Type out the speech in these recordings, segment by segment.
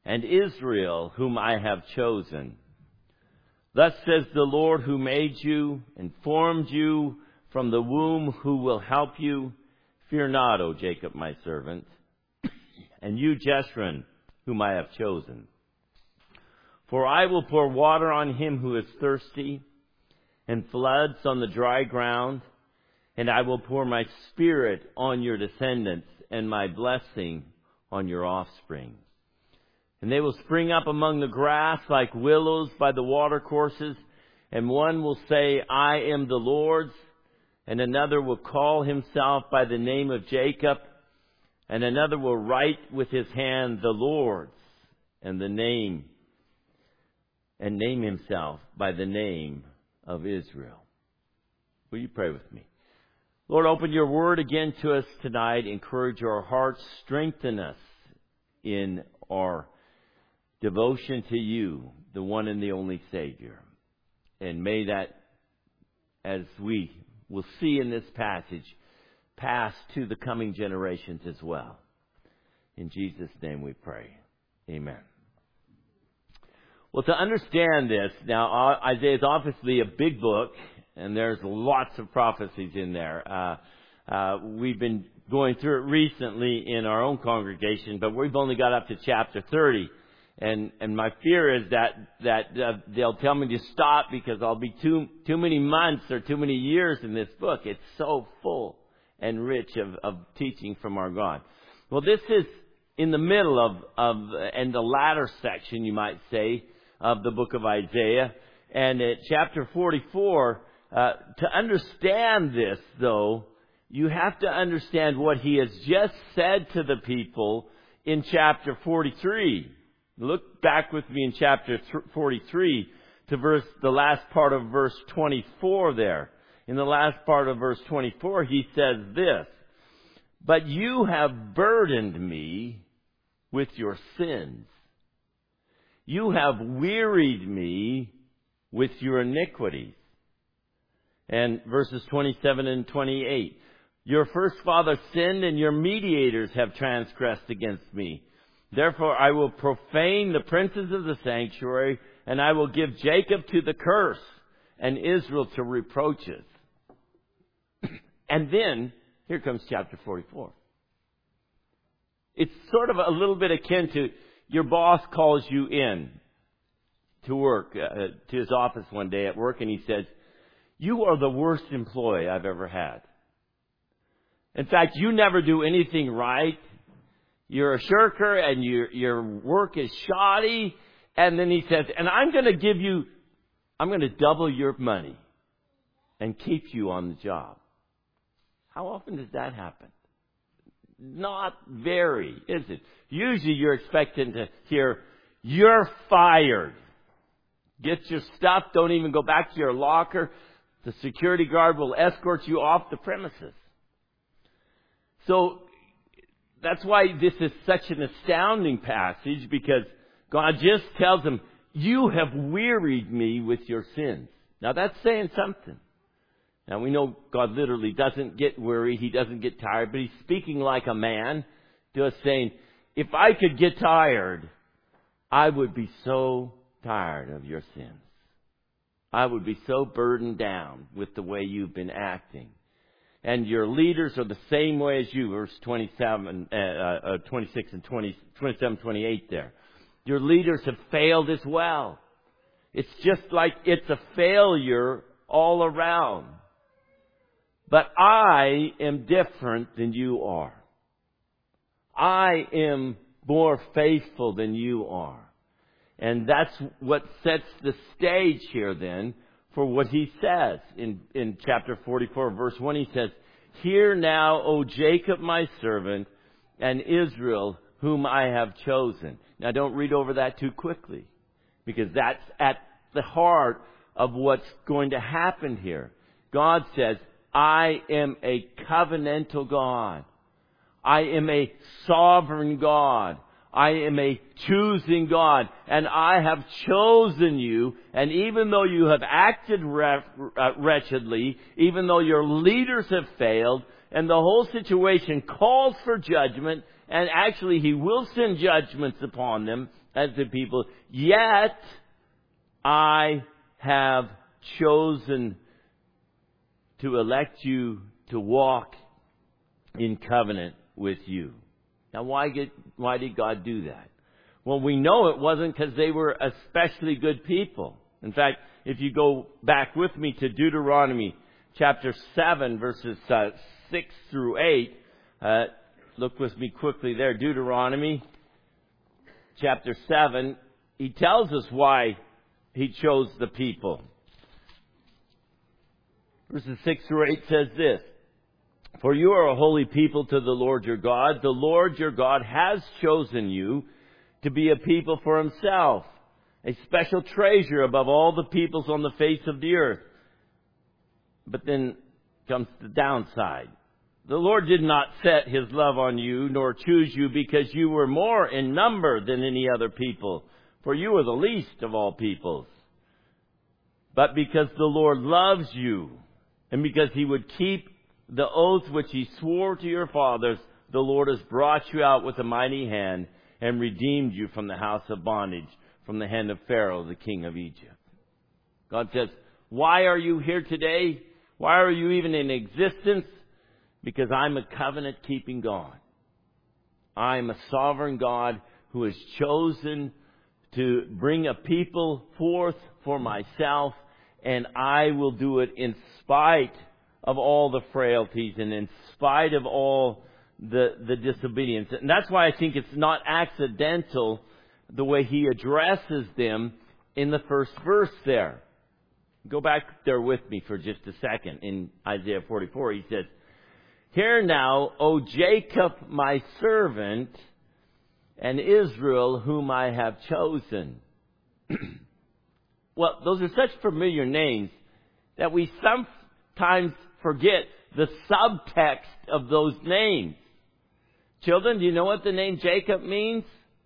and Israel, whom I have chosen. Thus says the Lord who made you and formed you from the womb, who will help you. Fear not, O Jacob, my servant, and you, Jeshurun, whom I have chosen. For I will pour water on him who is thirsty, and floods on the dry ground, and I will pour my Spirit on your descendants, and my blessing on your offspring. And they will spring up among the grass like willows by the watercourses, and one will say, I am the Lord's, and another will call himself by the name of Jacob, and another will write with his hand the Lord's, and name himself by the name of Israel. Will you pray with me? Lord, open your word again to us tonight. Encourage our hearts. Strengthen us in our devotion to you, the one and the only Savior. And may that, as we will see in this passage, pass to the coming generations as well. In Jesus' name we pray. Amen. Well, to understand this, now Isaiah is obviously a big book, and there's lots of prophecies in there. We've been going through it recently in our own congregation, but we've only got up to chapter 30. And my fear is that they'll tell me to stop because I'll be too many months or too many years in this book. It's so full and rich of teaching from our God. Well, this is in the middle and the latter section, you might say, of the book of Isaiah. And at chapter 44, to understand this, though, you have to understand what he has just said to the people in chapter 43. Look back with me in chapter 43 to the last part of verse 24 there. In the last part of verse 24, he says this, But you have burdened me with your sins. You have wearied me with your iniquities. And verses 27 and 28. Your first father sinned, and your mediators have transgressed against me. Therefore I will profane the princes of the sanctuary, and I will give Jacob to the curse, and Israel to reproaches. And then, here comes chapter 44. It's sort of a little bit akin to your boss calls you in to work, to his office one day at work, and he says, You are the worst employee I've ever had. In fact, you never do anything right. You're a shirker and your work is shoddy. And then he says, and I'm going to double your money and keep you on the job. How often does that happen? Not very, is it? Usually you're expecting to hear, you're fired. Get your stuff. Don't even go back to your locker. The security guard will escort you off the premises. So that's why this is such an astounding passage, because God just tells them, you have wearied me with your sins. Now that's saying something. Now we know God literally doesn't get weary. He doesn't get tired, but he's speaking like a man to us, saying, if I could get tired, I would be so tired of your sins. I would be so burdened down with the way you've been acting. And your leaders are the same way as you, verse 26 and 27, 28 there. Your leaders have failed as well. It's just like it's a failure all around. But I am different than you are. I am more faithful than you are. And that's what sets the stage here then for what he says in chapter 44, verse 1. He says, Hear now, O Jacob, my servant, and Israel, whom I have chosen. Now don't read over that too quickly, because that's at the heart of what's going to happen here. God says, I am a covenantal God. I am a sovereign God. I am a choosing God, and I have chosen you. And even though you have acted wretchedly, even though your leaders have failed, and the whole situation calls for judgment, And actually, He will send judgments upon them as the people. Yet, I have chosen to elect you to walk in covenant with you. Now, why did God do that? Well, we know it wasn't because they were especially good people. In fact, if you go back with me to Deuteronomy chapter 7, verses 6 through 8, look with me quickly there. Deuteronomy chapter 7, he tells us why he chose the people. Verses 6 through 8 says this: For you are a holy people to the Lord your God. The Lord your God has chosen you to be a people for Himself, a special treasure above all the peoples on the face of the earth. But then comes the downside. The Lord did not set His love on you, nor choose you because you were more in number than any other people, for you were the least of all peoples. But because the Lord loves you, and because He would keep the oath which He swore to your fathers, the Lord has brought you out with a mighty hand and redeemed you from the house of bondage, from the hand of Pharaoh, the king of Egypt. God says, why are you here today? Why are you even in existence? Because I'm a covenant-keeping God. I'm a sovereign God who has chosen to bring a people forth for myself, and I will do it in spite of all the frailties and in spite of all the disobedience. And that's why I think it's not accidental the way He addresses them in the first verse there. Go back there with me for just a second. In Isaiah 44, He says, Hear now, O Jacob, my servant, and Israel, whom I have chosen. Well, those are such familiar names that we sometimes forget the subtext of those names. Children, do you know what the name Jacob means?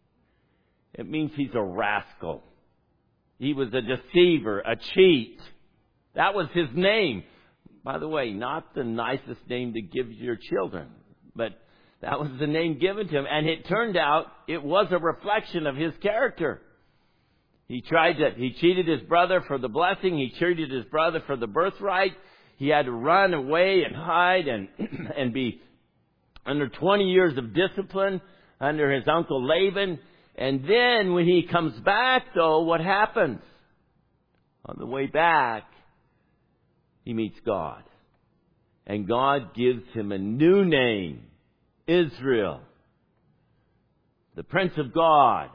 It means he's a rascal. He was a deceiver, a cheat. That was his name. By the way, not the nicest name to give your children, but that was the name given to him. And it turned out it was a reflection of his character. He cheated his brother for the blessing. He cheated his brother for the birthright. He had to run away and hide and be under 20 years of discipline under his uncle Laban. And then when he comes back, though, what happens? On the way back, he meets God. And God gives him a new name, Israel, the Prince of God.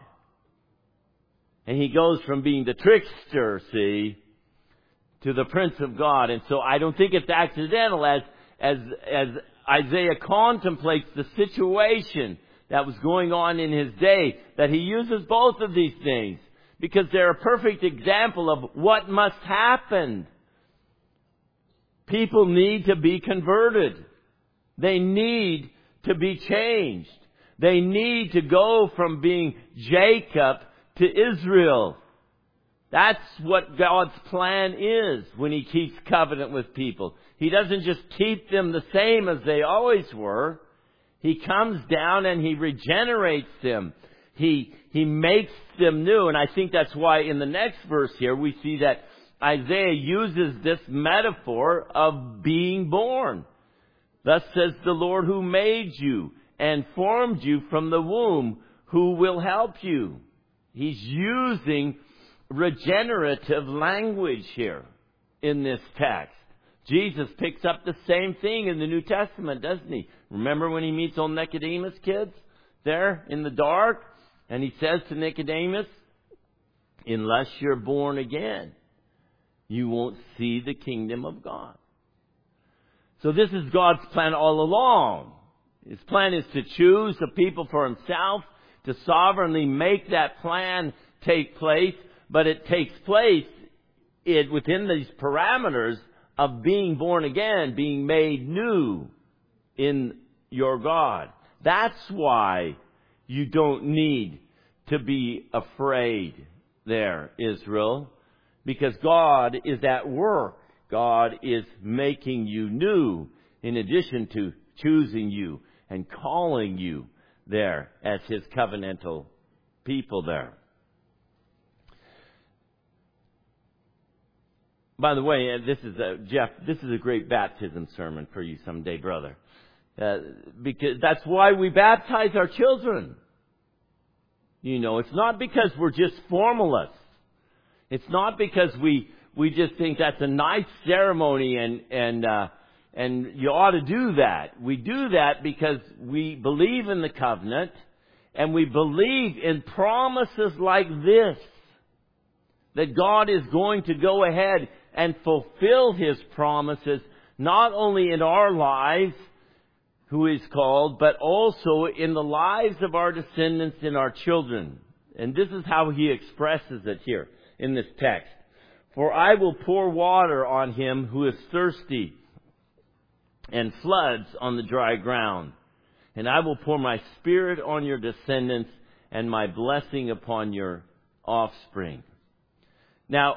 And he goes from being the trickster, see, to the Prince of God. And so I don't think it's accidental as Isaiah contemplates the situation that was going on in his day, that he uses both of these things, because they're a perfect example of what must happen. People need to be converted. They need to be changed. They need to go from being Jacob to Israel. That's what God's plan is when He keeps covenant with people. He doesn't just keep them the same as they always were. He comes down and He regenerates them. He makes them new. And I think that's why in the next verse here we see that Isaiah uses this metaphor of being born. Thus says the Lord who made you and formed you from the womb, who will help you. He's using regenerative language here in this text. Jesus picks up the same thing in the New Testament, doesn't He? Remember when He meets old Nicodemus, kids? There in the dark? And He says to Nicodemus, unless you're born again, you won't see the kingdom of God. So this is God's plan all along. His plan is to choose a people for Himself, to sovereignly make that plan take place, but it takes place within these parameters of being born again, being made new in your God. That's why you don't need to be afraid there, Israel, because God is at work. God is making you new in addition to choosing you and calling you. there as His covenantal people there. By the way, Jeff, this is a great baptism sermon for you someday, brother. Because that's why we baptize our children. You know, it's not because we're just formalists. It's not because we just think that's a nice ceremony and you ought to do that. We do that because we believe in the covenant and we believe in promises like this. That God is going to go ahead and fulfill His promises, not only in our lives, who He's called, but also in the lives of our descendants and our children. And this is how He expresses it here in this text. For I will pour water on him who is thirsty, and floods on the dry ground. And I will pour my Spirit on your descendants, and my blessing upon your offspring. Now,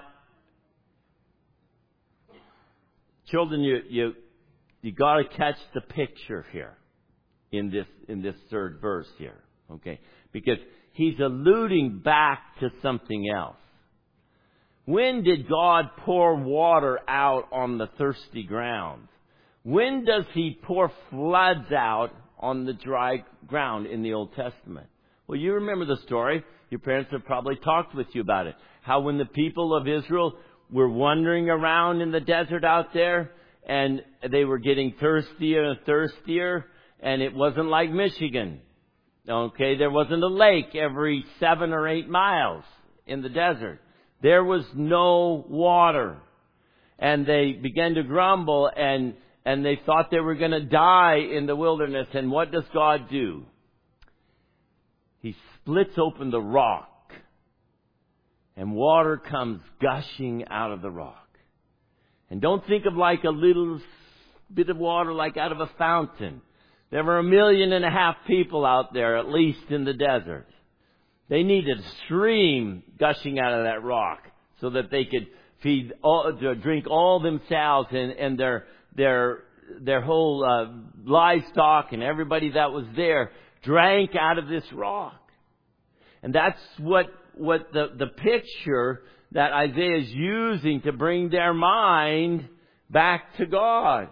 children, you got to catch the picture here in this third verse here, okay? Because he's alluding back to something else. When did God pour water out on the thirsty ground? When does He pour floods out on the dry ground in the Old Testament? Well, you remember the story. Your parents have probably talked with you about it. How when the people of Israel were wandering around in the desert out there, and they were getting thirstier and thirstier, and it wasn't like Michigan. Okay, there wasn't a lake every 7 or 8 miles in the desert. There was no water. And they began to grumble, and they thought they were going to die in the wilderness. And what does God do? He splits open the rock, and water comes gushing out of the rock. And don't think of like a little bit of water like out of a fountain. There were 1.5 million people out there, at least in the desert. They needed a stream gushing out of that rock so that they could drink all themselves and their whole livestock and everybody that was there drank out of this rock. And that's what the picture that Isaiah is using to bring their mind back to God.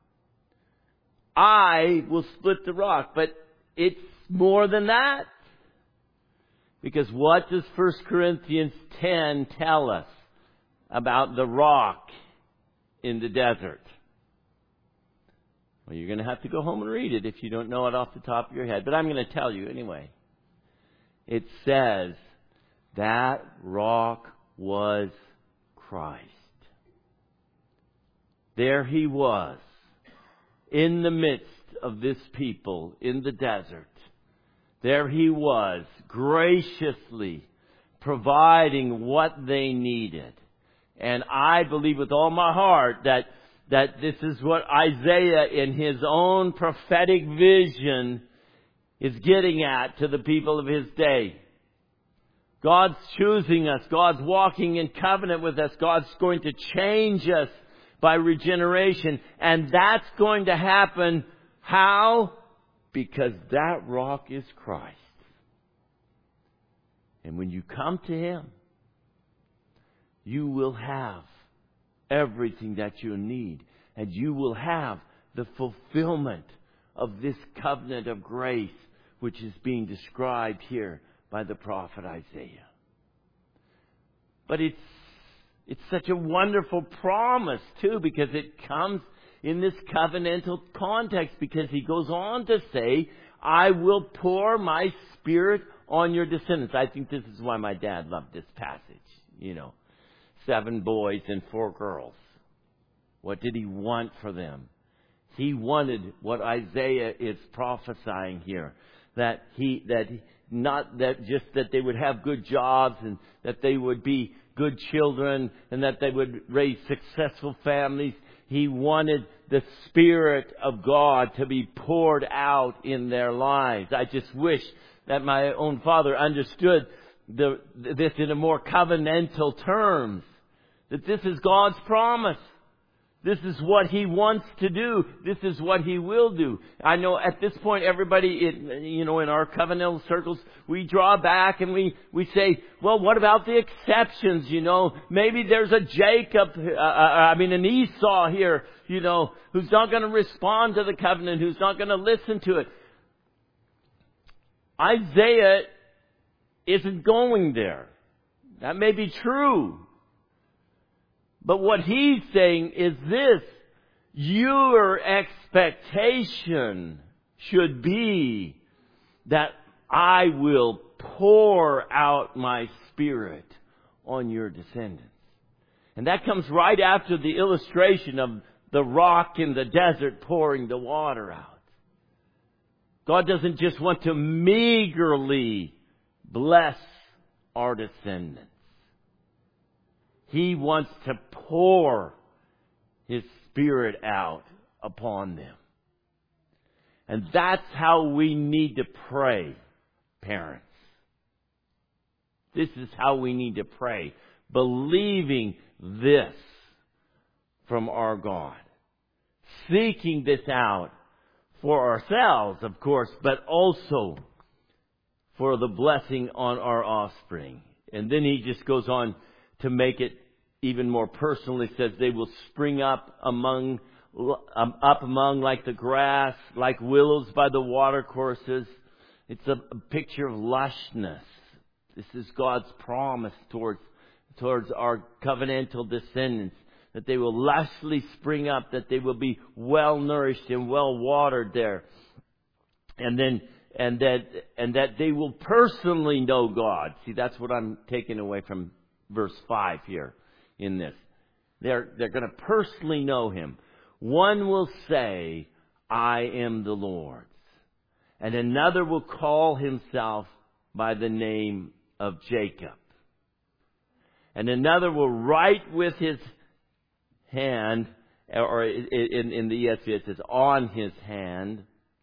I will split the rock, but it's more than that. Because what does 1 Corinthians 10 tell us about the rock in the desert? Well, you're going to have to go home and read it if you don't know it off the top of your head. But I'm going to tell you anyway. It says that rock was Christ. There He was, in the midst of this people in the desert. There He was, graciously providing what they needed. And I believe with all my heart that this is what Isaiah, in his own prophetic vision, is getting at to the people of his day. God's choosing us. God's walking in covenant with us. God's going to change us by regeneration. And that's going to happen. How? Because that rock is Christ. And when you come to Him, you will have everything that you need. And you will have the fulfillment of this covenant of grace, which is being described here by the prophet Isaiah. But it's such a wonderful promise, too, because it comes in this covenantal context, because he goes on to say, I will pour my Spirit on your descendants. I think this is why my dad loved this passage. 7 boys and 4 girls. What did he want for them? He wanted what Isaiah is prophesying here. That they would have good jobs, and that they would be good children, and that they would raise successful families. He wanted the Spirit of God to be poured out in their lives. I just wish that my own father understood this in a more covenantal terms. That this is God's promise. This is what He wants to do. This is what He will do. I know at this point everybody, in our covenantal circles, we draw back and we say, well, what about the exceptions? Maybe there's a Jacob, an Esau here, who's not going to respond to the covenant, who's not going to listen to it. Isaiah isn't going there. That may be true. But what he's saying is this: your expectation should be that I will pour out my Spirit on your descendants. And that comes right after the illustration of the rock in the desert pouring the water out. God doesn't just want to meagerly bless our descendants. He wants to pour His Spirit out upon them. And that's how we need to pray, parents. This is how we need to pray, believing this from our God. Seeking this out for ourselves, of course, but also for the blessing on our offspring. And then he just goes on to make it even more personal. He says they will spring up among like the grass, like willows by the watercourses. It's a picture of lushness. This is God's promise towards our covenantal descendants, that they will lushly spring up, that they will be well nourished and well watered there, and that they will personally know God. See, that's what I'm taking away from verse 5 here in this. They're going to personally know Him. One will say, I am the Lord's. And another will call himself by the name of Jacob. And another will write with his hand, or in the ESV it says, on his hand,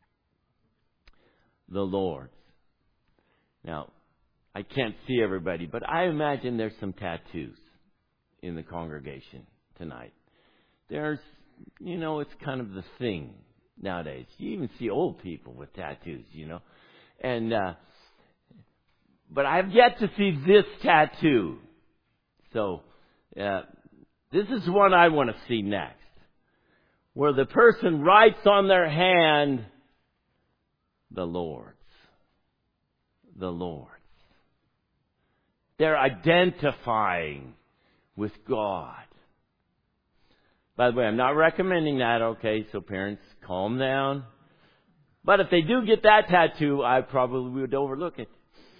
the Lord's. Now, I can't see everybody, but I imagine there's some tattoos in the congregation tonight. There's, it's kind of the thing nowadays. You even see old people with tattoos, And, but I've yet to see this tattoo. So, this is one I want to see next. Where the person writes on their hand, the Lord's. The Lord's. They're identifying with God. By the way, I'm not recommending that, okay? So parents, calm down. But if they do get that tattoo, I probably would overlook it.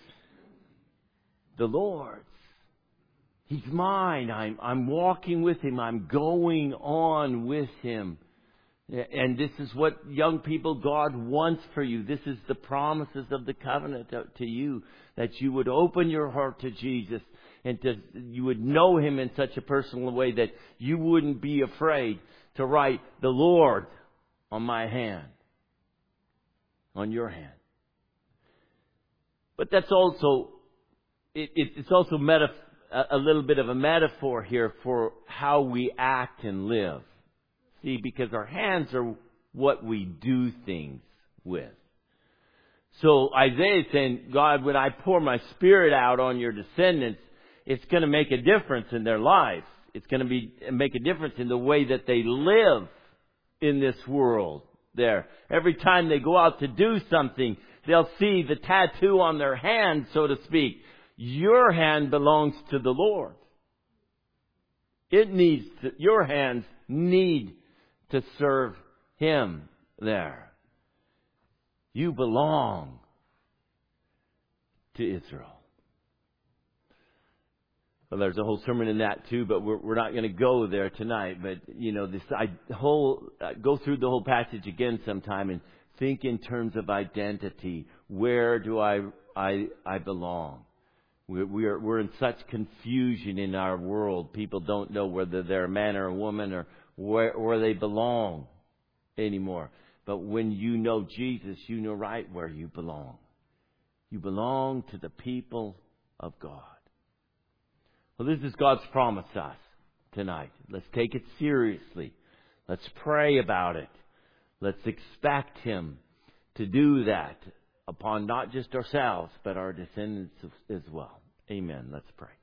The Lord's. He's mine. I'm walking with Him. I'm going on with Him. And this is what young people God wants for you. This is the promises of the covenant to you, that you would open your heart to Jesus and you would know Him in such a personal way that you wouldn't be afraid to write the Lord on my hand, on your hand. But that's also, it's also a little bit of a metaphor here for how we act and live. See, because our hands are what we do things with. So Isaiah is saying, God, when I pour my Spirit out on your descendants, it's going to make a difference in their life. It's going to make a difference in the way that they live in this world there. Every time they go out to do something, they'll see the tattoo on their hand, so to speak. Your hand belongs to the Lord. Your hands need to serve Him there. You belong to Israel. Well, there's a whole sermon in that too, but we're not going to go there tonight. But go through the whole passage again sometime and think in terms of identity. Where do I belong? We're in such confusion in our world. People don't know whether they're a man or a woman or where they belong anymore. But when you know Jesus, you know right where you belong. You belong to the people of God. Well, this is God's promise to us tonight. Let's take it seriously. Let's pray about it. Let's expect Him to do that upon not just ourselves, but our descendants as well. Amen. Let's pray.